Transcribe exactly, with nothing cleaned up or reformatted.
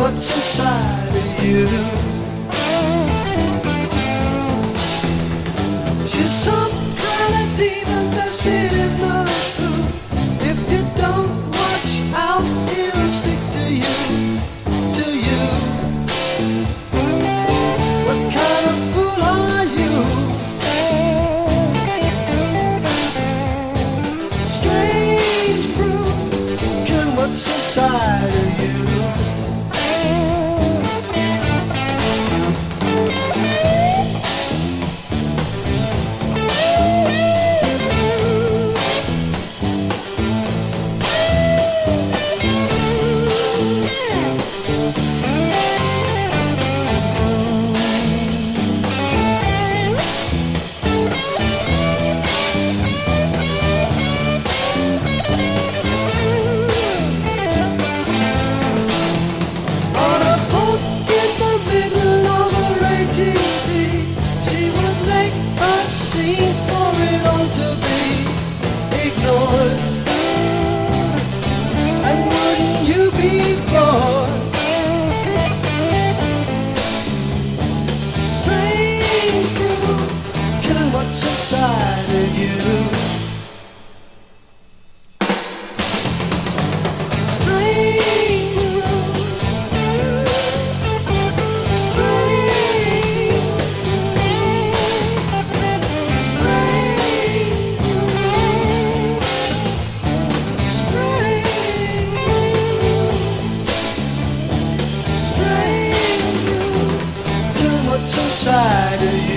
what's inside of you. She's some kind of demon that she didn't know through. If you don't watch out, it'll stick to you, to you. What kind of fool are you? Strange brew, can what's inside of you. What's inside of you? Strange world, strange, strange, strange, strange. What's inside of you?